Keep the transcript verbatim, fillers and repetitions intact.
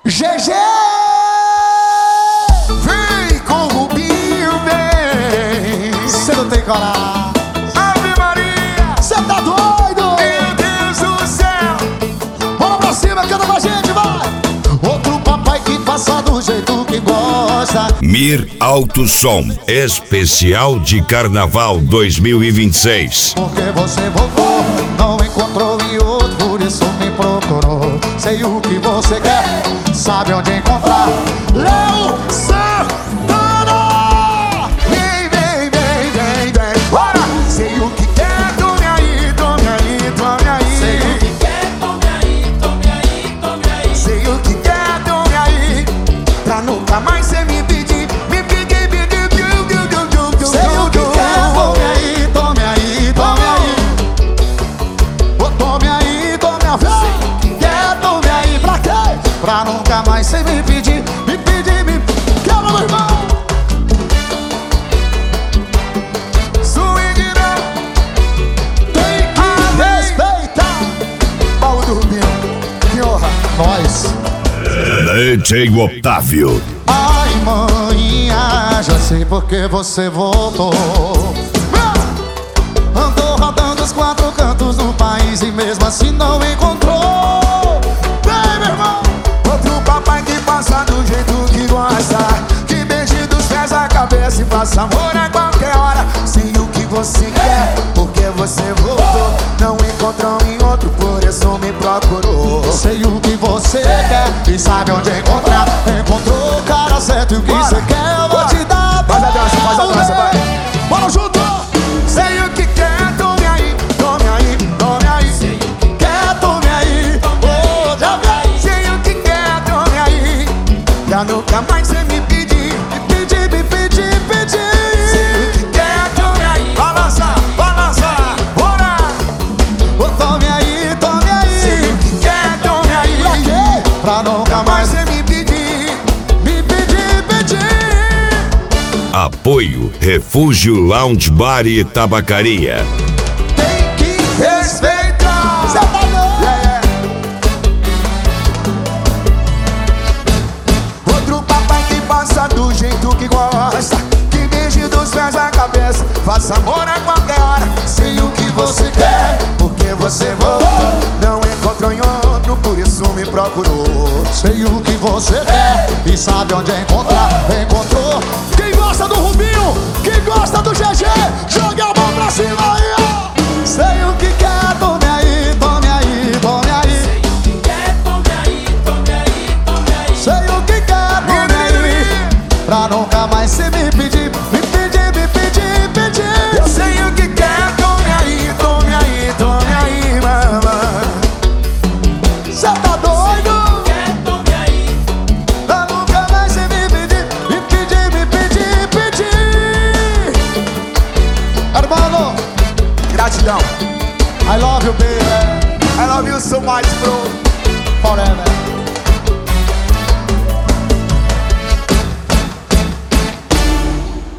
G G! Vem com o Rubinho, vem. Cê não tem coragem. Ave Maria, Cê tá doido? meu Deus do céu. Bola pra cima, canta com a gente, vai! Outro papai que faça do jeito que gosta. Mir Alto Som, especial de Carnaval dois mil e vinte e seis. Porque você voltou, não encontrou em outro, por isso me procurou. Sei o que você quer, sabe onde encontrar. Léo Santana! Vem, vem, vem, vem, vem. Bora! Sei o que quer, tome aí, tome aí, tome aí. Sei o que quer, tome aí, tome aí, tome aí. Sei o que quer, tome aí. Pra nunca mais cê me pedir, me pedir, me pedir, piu, piu, piu, piu, piu. Sei o que quer, tome aí, tome aí, tome aí. Ô, tome aí, tome aí. Quer, tome aí, pra quê? Pra nunca mais cê me pedir, me pedir, me quebra, meu irmão. Swing não, Tem que respeitar. pau do Rubinho, que honra. Nós. D J Otávio. Ai, maninha, já sei porque você voltou. Andou rodando os quatro cantos do país e mesmo assim não encontrou. Vem, meu irmão. Outro papai que passa do jeito que gosta, que beije dos pés à cabeça e faça amor a qualquer hora. Sei o que você quer, porque você voltou. Não encontrou em outro, por isso me procurou. Sei o que você quer e sabe onde encontrar. Encontrou o cara certo e o que Bora, você quer eu vou bora. te dar. Faz a dança, faz a dança, vai. Bora junto. Sei o que quer, tome aí, tome aí, tome aí. Quer, tome aí. Oh, já vem. Sei o que quer, tome aí. Já nunca mais cê me pedir, Me pedir, me pedir, pedir. sei o que quer, tome aí. Balança, balança, bora. Oh, tome aí, tome Sei aí. o que quer, tome Pra aí. quê? Pra nunca Mas mais cê me pedir, me pedir, pedir. Apoio Refúgio Lounge Bar e Tabacaria. Tem que respeitar. Cê tá doido? Yeah, yeah. Outro papai que passa do jeito que gosta, que beije dos pés à cabeça, faça amor a qualquer hora. Sei o que você quer, porque você voltou. Não encontrou em outro, por isso me procurou. Sei o que você quer e sabe onde encontrar. Encontrou. Quem gosta do Rubinho, quem gosta do G G, joga a mão pra cima aí, ó. Sei o que quer, tome aí, tome aí, tome aí. Quer, tome aí, tome aí, tome aí. Sei o que quer, tome aí. Pra nunca mais se me pedir, me pedir, me pedir, pedir. Eu sei o que quer, tome aí, tome aí, tome aí, mamãe. Cê tá doido? Quer, tome aí. Pra nunca mais se me pedir, me pedir, me pedir, pedir. Hermano, Gratidão. I love you, baby, I love you so much, bro. forever.